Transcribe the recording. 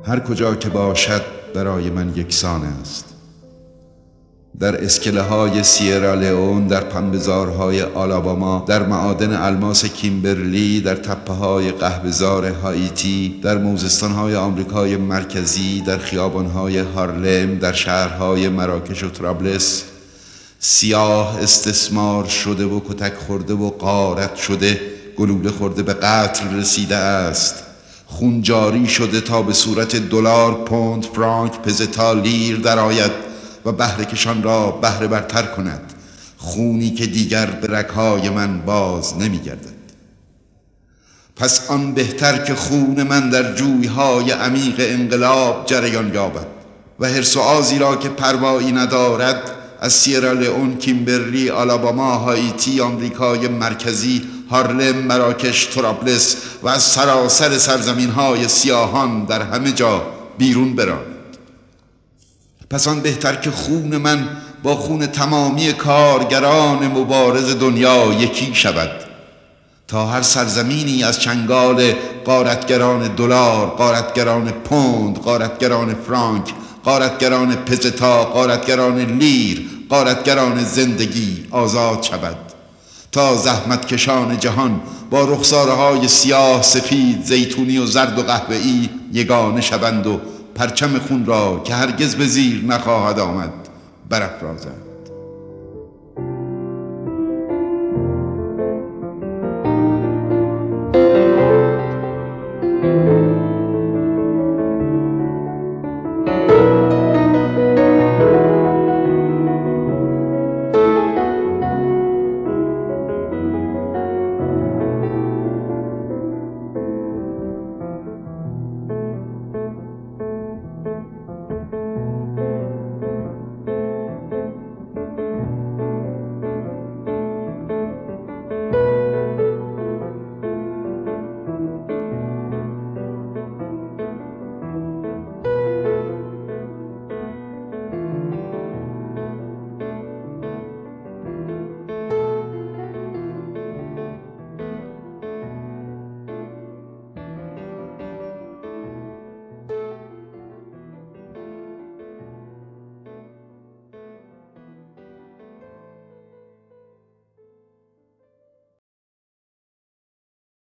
هر کجا که باشد برای من یکسان است. در اسکله های سیرالئون، در پنبه‌زارهای آلاباما، در معادن الماس کیمبرلی، در تپه های قهوه‌زار هایتی، در موزستان های آمریکای مرکزی، در خیابان های هارلم، در شهرهای مراکش و ترابلس، سیاه استثمار شده و کتک خورده و غارت شده، گلوله خورده به قتل رسیده است. خون جاری شده تا به صورت دلار، پوند، فرانک، پزتا، لیر درآید و بهره کشان را بهره برتر کند. خونی که دیگر به رگ‌های من باز نمی‌گردد. پس آن بهتر که خون من در جوی‌های عمیق انقلاب جریان یابد و حرص و آزی را که پروایی ندارد از سیرالئون، کیمبرلی، آلاباما، هایتی، آمریکای مرکزی، هارلم، مراکش، ترابلس و از سراسر سرزمین‌های سیاهان در همه جا بیرون براند. پس آن بهتر که خون من با خون تمامی کارگران مبارز دنیا یکی شود تا هر سرزمینی از چنگال غارتگران دلار، غارتگران پوند، غارتگران فرانک، غارتگران پزتا، غارتگران لیر، غارتگران زندگی آزاد شود تا زحمتکشان جهان با رخسارهای سیاه، سفید، زیتونی و زرد و قهوه‌ای یگانه شوند و پرچم خون را که هرگز به زیر نخواهد آمد برافرازند.